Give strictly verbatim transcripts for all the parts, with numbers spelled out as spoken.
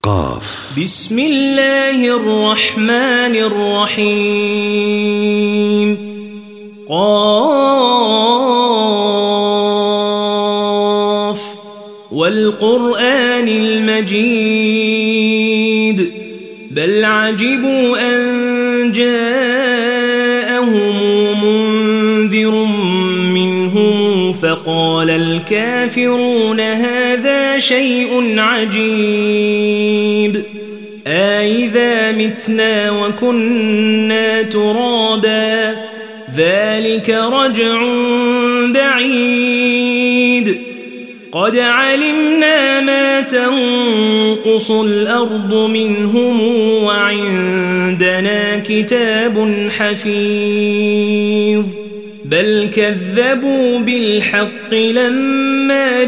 قاف. بسم الله الرحمن الرحيم. قاف والقرآن المجيد بل عجبوا أن جاءهم منذر منهم فقال الكافرون هذا شيء عجيب أإذا متنا وكنا ترابا ذلك رجع بعيد قد علمنا ما تنقص الأرض منهم وعندنا كتاب حفيظ بل كذبوا بالحق لما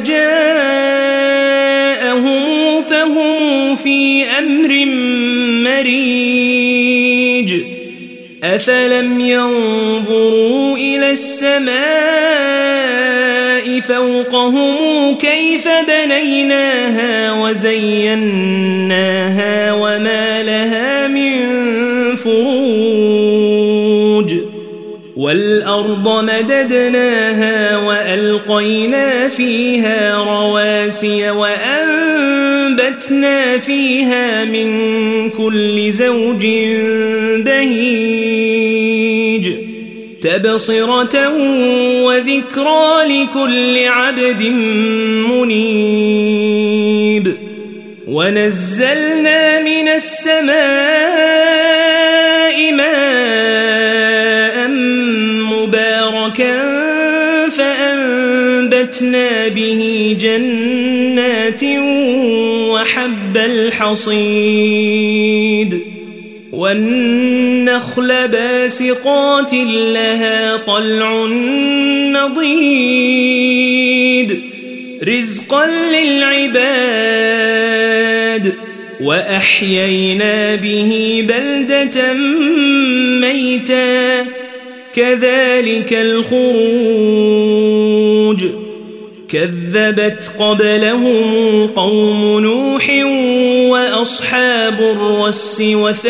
جاءهم فهم في أمر مريج أفلم ينظروا إلى السماء فوقهم كيف بنيناها وزيناها وما لها من فروج والأرض مددناها وألقينا فيها رواسي وأنبتنا فيها من كل زوج بهيج تبصرة وذكرى لكل عبد منيب ونزلنا من السماء ماء مباركا فأنبتنا به جنات وحب الحصيد والنخل باسقات لها طلع نضيد رزقا للعباد وأحيينا به بلدة ميتا كذلك الخروج كذبت قبلهم قوم نوح وأصحاب الرس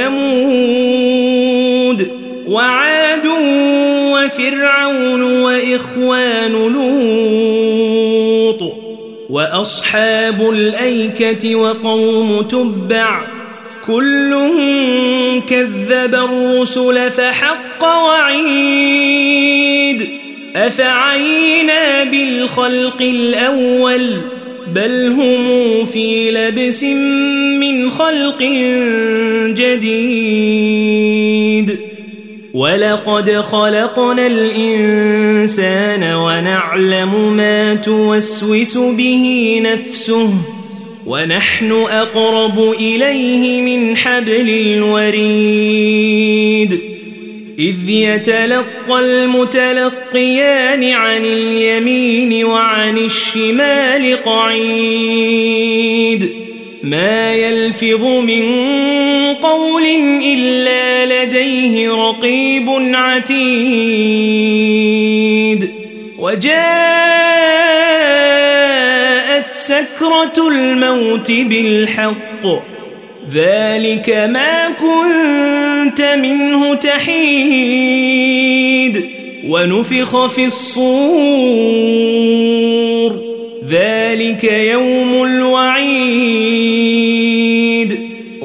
وثمود وعاد وفرعون وإخوان لوط وأصحاب الأيكة وقوم تبع كل كذب الرسل فحق وعيد أفعينا بالخلق الأول بل هم في لبس من خلق جديد ولقد خلقنا الإنسان ونعلم ما توسوس به نفسه ونحن أقرب إليه من حبل الوريد إذ يتلقى المتلقيان عن اليمين وعن الشمال قعيد ما يلفظ من قول إلا لديه رقيب عتيد وجاءت سكرة الموت بالحق ذلك ما كنت منه تحيد ونفخ في الصور ذلك يوم الوعيد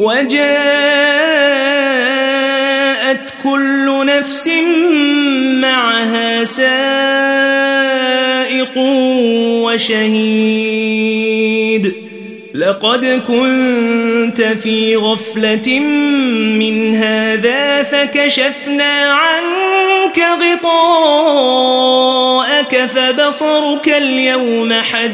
وجاءت كل نفس معها سائق وشهيد لقد كنت في غفلة من هذا فكشفنا عنك غطاءك فبصرك اليوم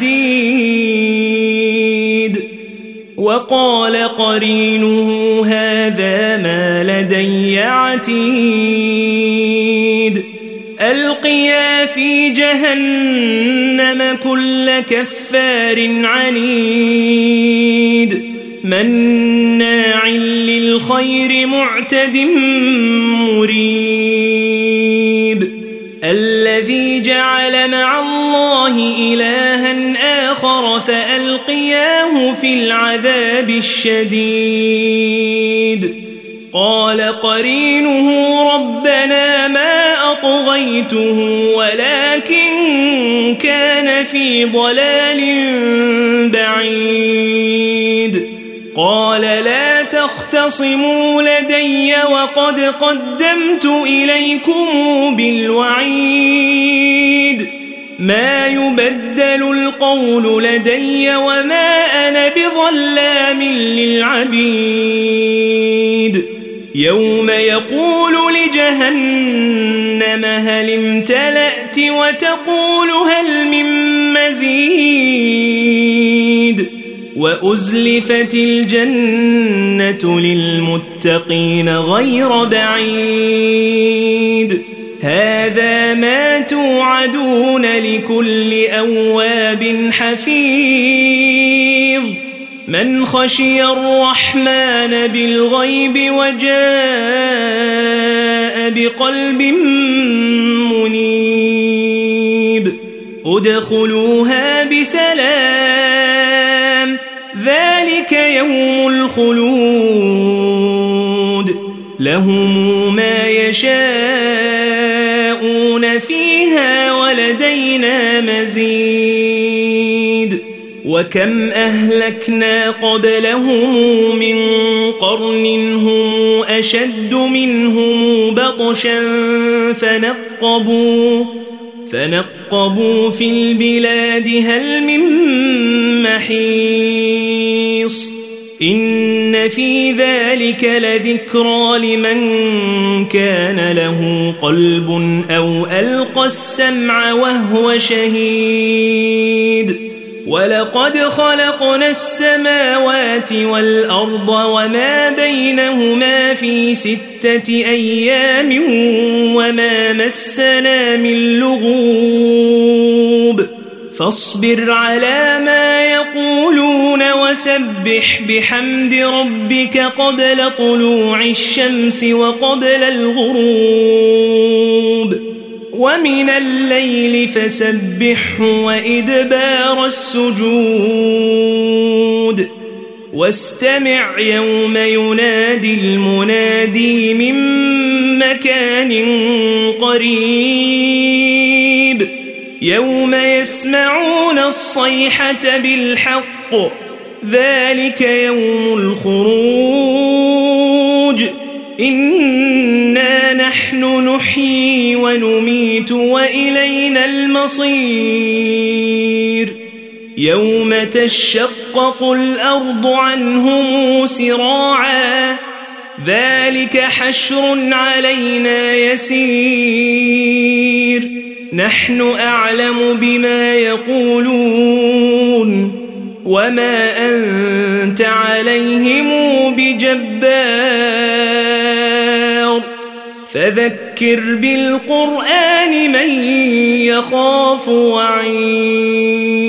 حديد وقال قرينه هذا ما لدي عتيد ألقيا في جهنم كل كفار عنيد مناع للخير معتد مريب الذي جعل مع الله إلها آخر فألقياه في العذاب الشديد قال قرينه ربنا ما أطغيته ولكن كان في ضلال بعيد قال لا تختصموا لدي وقد قدمت إليكم بالوعيد ما يبدل القول لدي وما أنا بظلام للعبيد يوم يقول لجهنم هل امتلأت وتقول هل من مزيد وأزلفت الجنة للمتقين غير بعيد هذا ما توعدون لكل أواب حفيظ من خشي الرحمن بالغيب وجاء بقلب منيب ادخلوها بسلام ذلك يوم الخلود لهم ما يشاءون فيها ولدينا مزيد وكم أهلكنا قبلهم من قرن هم أشد منهم بطشا فنقبوا فنقبوا في البلاد هل من محيص إن في ذلك لذكرى لمن كان له قلب أو ألقى السمع وهو شهيد ولقد خلقنا السماوات والأرض وما بينهما في ستة أيام وما مسنا من لغوب فاصبر على ما يقولون وسبح بحمد ربك قبل طلوع الشمس وقبل الغروب ومن الليل فسبحه وإدبار السجود واستمع يوم ينادي المنادي من مكان قريب يوم يسمعون الصيحة بالحق ذلك يوم الخروج إنا نحن نحيي ونميت وإلينا المصير يوم تشقق الأرض عنهم سراعا ذلك حشر علينا يسير نحن أعلم بما يقولون وما أنت عليهم بجبار فذكر بالقرآن من يخاف وعيد